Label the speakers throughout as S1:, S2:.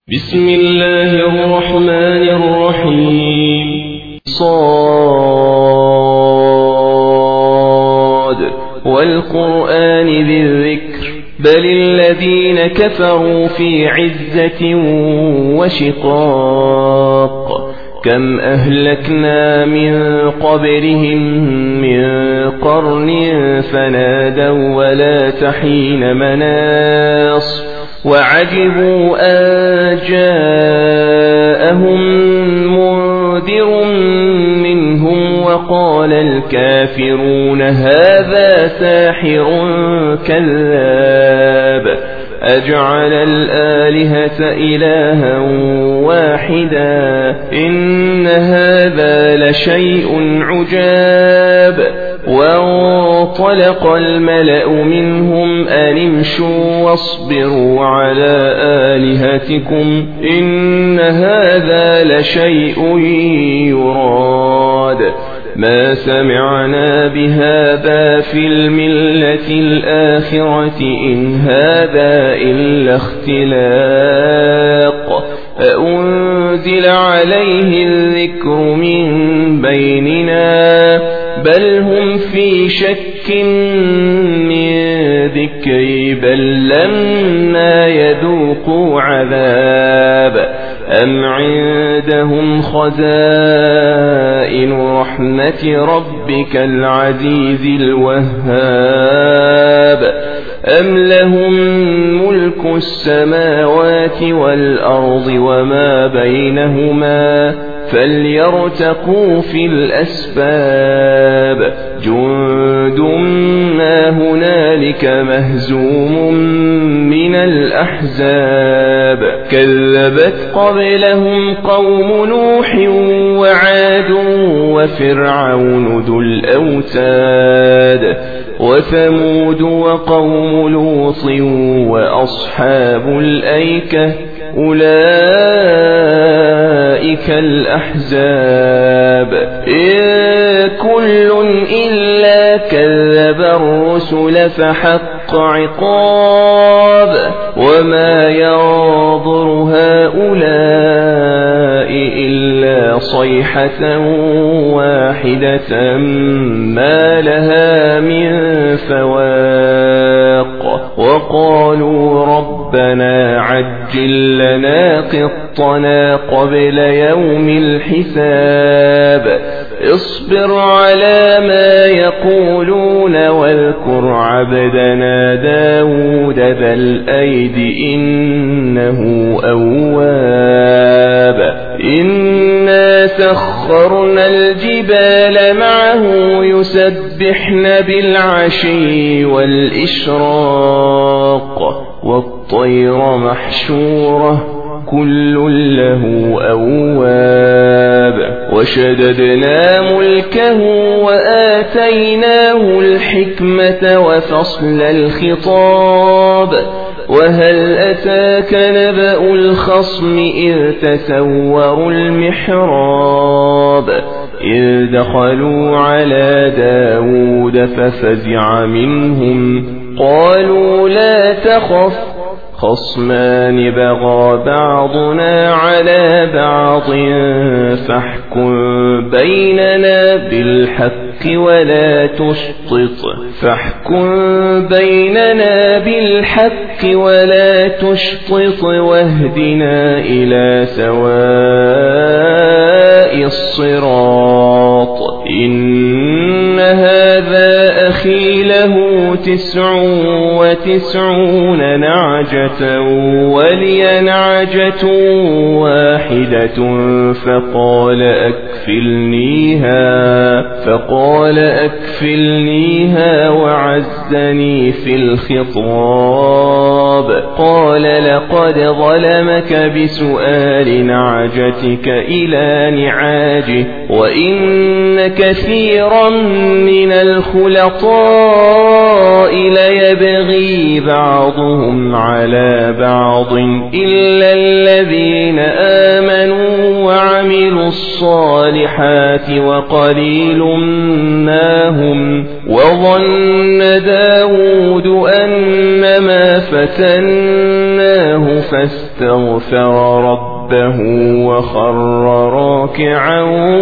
S1: بسم الله الرحمن الرحيم. صاد والقرآن ذي الذكر بل الذين كفروا في عزة وشقاق كم أهلكنا من قبلهم من قرن فنادوا ولا تحين مناص وعجبوا أن جاءهم منذر منهم وقال الكافرون هذا ساحر كذاب أجعل الآلهة إلها واحدا إن هذا لشيء عجاب وانطلق الملأ منهم أن امشوا واصبروا على آلهتكم إن هذا لشيء يراد ما سمعنا بهذا في الملة الآخرة إن هذا إلا اختلاق أأنزل عليه الذكر من بيننا بل هم في شك من ذكري بل لما يذوقوا عذاب أم عندهم خزائن رحمة ربك العزيز الوهاب أم لهم ملك السماوات والأرض وما بينهما فليرتقوا في الأسباب جند ما هنالك مهزوم من الأحزاب كذبت قبلهم قوم نوح وعاد وفرعون ذو الأوتاد وثمود وقوم لوط وأصحاب الأيكة أولئك الأحزاب إن كل إلا كذب الرسل فحق عقاب وما ينظر هؤلاء إلا صيحة واحدة ما لها من فواق وقالوا ربنا عجل لنا قطنا قبل يوم الحساب اصبر على ما يقولون واذكر عبدنا داود ذا الأيد إنه أواب إنا سخرنا الجبال معه يسبحن بالعشي والإشراق والطير محشورة كل له أواب وشددنا ملكه وآتيناه الحكمة وفصل الخطاب وهل أتاك نبأ الخصم إذ تسوروا المحراب إذ دخلوا على داود ففزع منهم قالوا لا تخف خصمان بغى بعضنا على بعض فاحكم بيننا بالحق ولا تشطط واهدنا إلى سواء الصراط إن هذا أخي له 99 نعجة ولي نعجة واحدة فقال أكفلنيها وعزني في الخطاب قال لقد ظلمك بسؤال نعجتك إلى نعاجه وإن كثيرا من الخلطاء ليبغي بعضهم على بعض إلا الذين آمنوا وعملوا وعملوا الصالحات وقليل ما هم. وظن داود أنما فتناه فاستغفر ربه وخر راكعا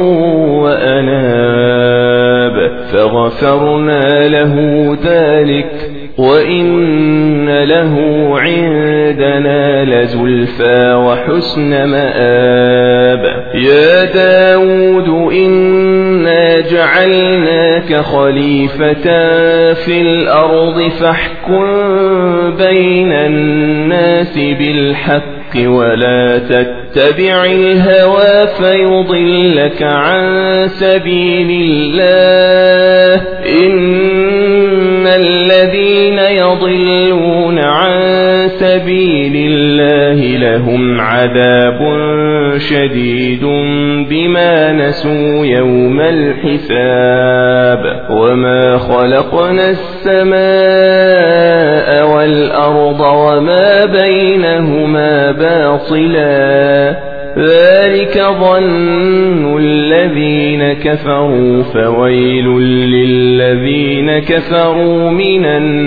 S1: وأناب فغفرنا له ذلك وإن له عندنا لزلفى وحسن مآب. يا داود إنا جعلناك خليفة في الأرض فاحكم بين الناس بالحق ولا تتبع الهوى فيضلك عن سبيل الله. إن الذين يضلون عن سبيل الله لهم عذاب شديد بما نسوا يوم الحساب. وما خلقنا السماء والأرض وما بينهما باطلا ذلك ظن الذين كفروا فويل للذين كفروا من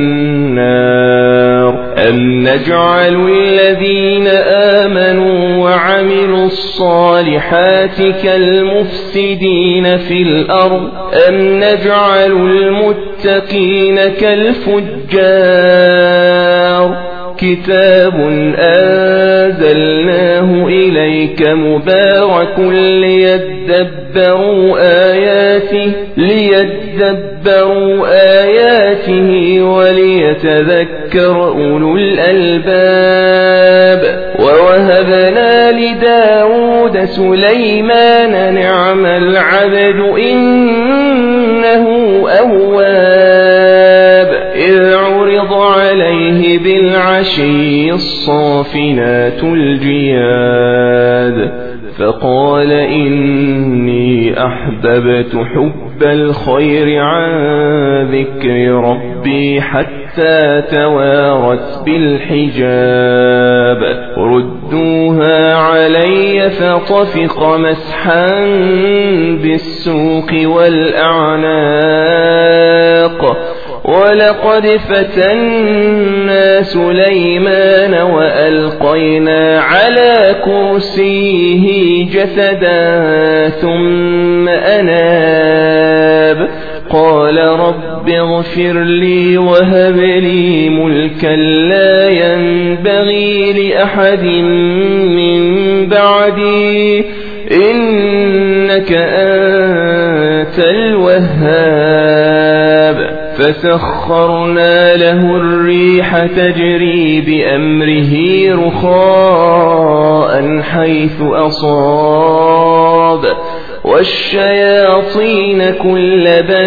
S1: النار. أم نجعل الذين آمنوا وعملوا الصالحات كالمفسدين في الأرض أم نجعل المتقين كالفجار. كتاب أنزلناه إليك مبارك ليدبروا آياته وليتذكر أولو الألباب. ووهبنا لداود سليمان نعم العبد إنه أواب. إذ عرض عليه بالعشي الصافنات الجياد فقال إني أحببت حب الخير عن ذكر ربي حتى توارت بالحجاب. ردوها علي فطفق مسحا بالسوق والأعناق. ولقد فتنا سليمان وألقينا على كرسيه جسدا ثم أناب. قال رب اغفر لي وهب لي ملكا لا ينبغي لأحد من بعدي إنك أنت الوهاب. فسخرنا له الريح تجري بأمره رخاء حيث أصاب والشياطين كل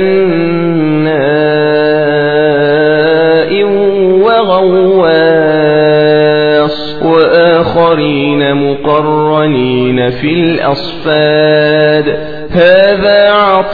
S1: بناء وغواص وآخرين مقرنين في الأصفاد. هذا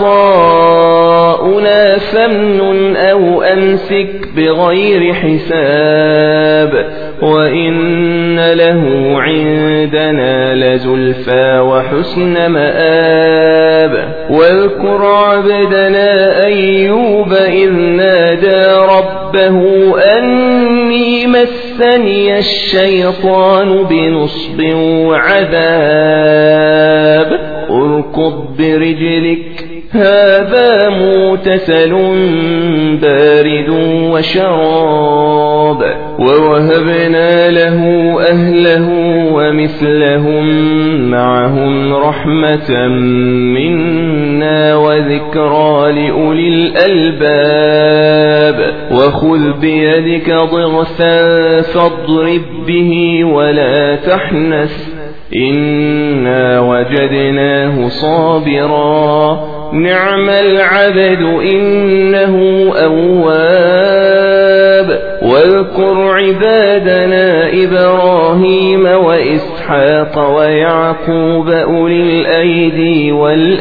S1: عطاؤنا فامنن أو أمسك بغير حساب. وإن له عندنا لزلفى وحسن مآب. واذكر عبدنا أيوب إذ نادى ربه أني مسني الشيطان بنصب وعذاب. اركض برجلك هذا مغتسل بارد وشراب. ووهبنا له أهله ومثلهم معهم رحمة منا وذكرى لأولي الألباب. وخذ بيدك ضغثا فاضرب به ولا تحنث إنا وجدناه صابرا نعم العبد إنه أواب. واذكر عبادنا إبراهيم وإسحاق ويعقوب أولي الأيدي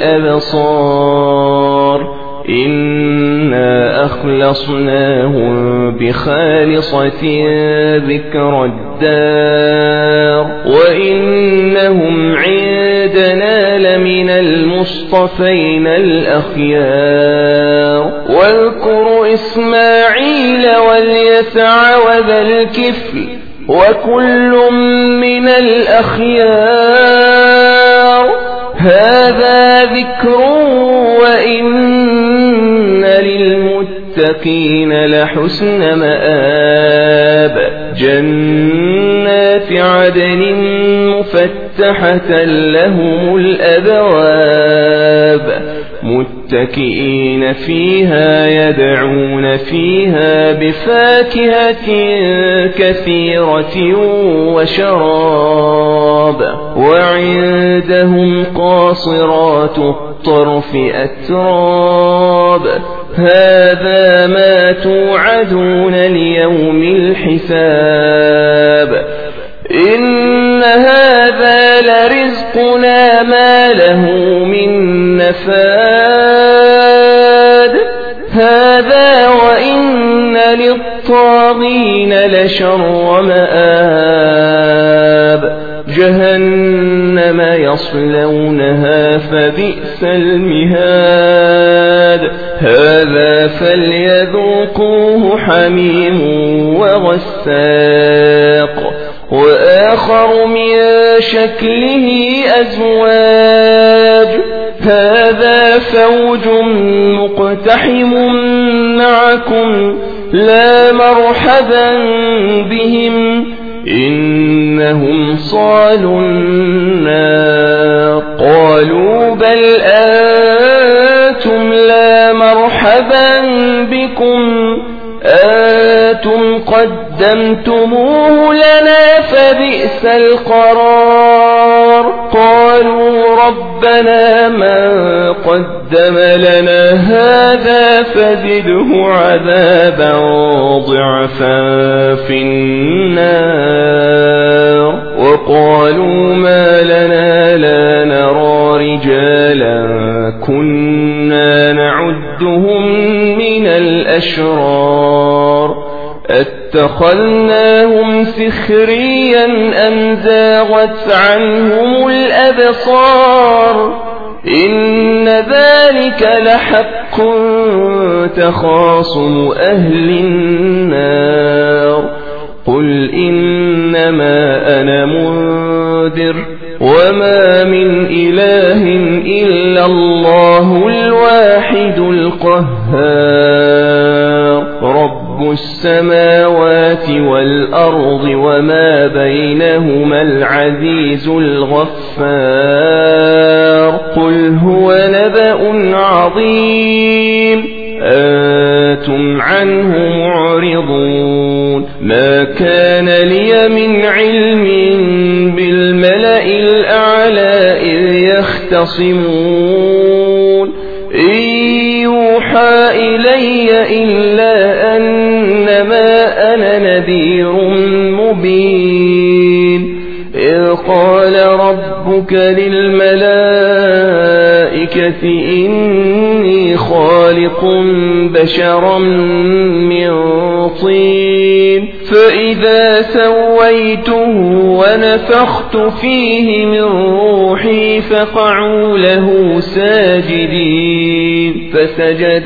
S1: والأبصار إنا أخلصناهم بخالصة ذكر الدار وإنهم عندنا لمن المصطفين الأخيار. واذكر إسماعيل واليسع وذا الكفل وكل من الأخيار. هذا ذكر وإن للمتقين لحسن مآب. جنات عدن مفتحة لهم الأبواب متكئين فيها يدعون فيها بفاكهة كثيرة وشراب. وعندهم قاصرات الطرف أتراب. هذا ما توعدون ليوم الحساب. إن هذا لرزقنا ما له من نفاد. هذا وإن للطاغين لشر مآب. جهنم يصلونها فبئس المهاد. هذا فليذوقوه حميم وغساق وآخر من شكله أزواج. هذا فوج مقتحم معكم لا مرحبا بهم إنهم صالوا النار. قالوا بل أنتم لا مرحبا بكم أنتم قدمتموه لنا فبئس القرار. قالوا ربنا من قدم لنا هذا فزده عذابا ضعفا في النار. وقالوا ما لنا لا نرى رجالا كنا نعدهم من الأشرار اتخذناهم سخريا أم زاغت عنهم الأبصار. إن ذلك لحق تخاصم أهل النار. قل إنما أنا منذر وما من إله إلا الله الواحد القهار. رب السماوات والأرض وما بينهما العزيز الغفار. قل هو نبأ عظيم أنتم عنه معرضون. ما كان لي من علم بالملأ الأعلى إذ يختصمون. إن يوحى إلي إلا أنما أنا نذير مبين. إذ قال ربك للملائكة إني خالق بشرا من طين فإذا سويته ونفخت فيه من روحي فقعوا له ساجدين. فسجد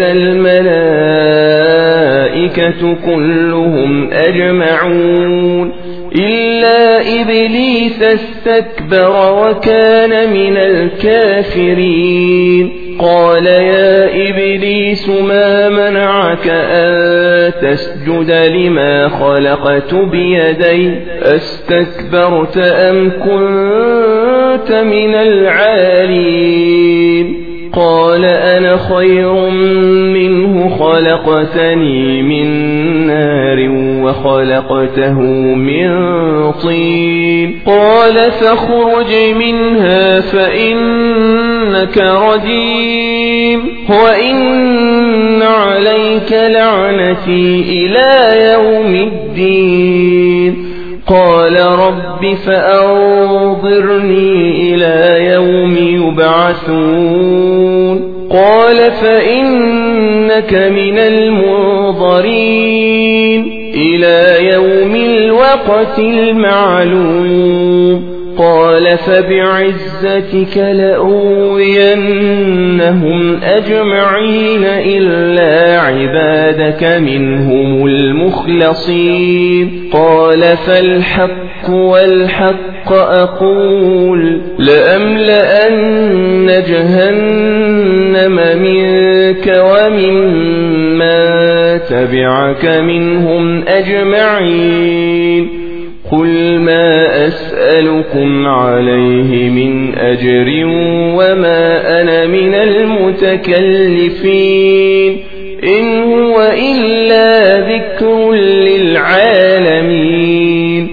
S1: الملائكة كلهم أجمعون إلا إبليس استكبر وكان من الكافرين. قال يا إبليس ما منعك أن تسجد لما خلقت بيدي استكبرت أم كنت من العالين. قال أنا خير منه خلقتني من نار وخلقته من طين. قال فاخرج منها فإنك رجيم وإن عليك لعنتي إلى يوم الدين. قال رب فأنظرني إلى يوم يبعثون. قال فإنك من المنظرين إلى يوم الوقت المعلوم. قال فبعزتك لأغوينهم أجمعين إلا عبادك منهم المخلصين قال فالحق والحق أقول لأملأن جهنم منك وممن تبعك منهم أجمعين قل ما أسألكم عليه من أجر وما أنا من المتكلفين إن هو إلا ذكر للعالمين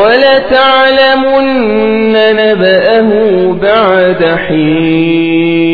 S1: ولتعلمن نبأه بعد حين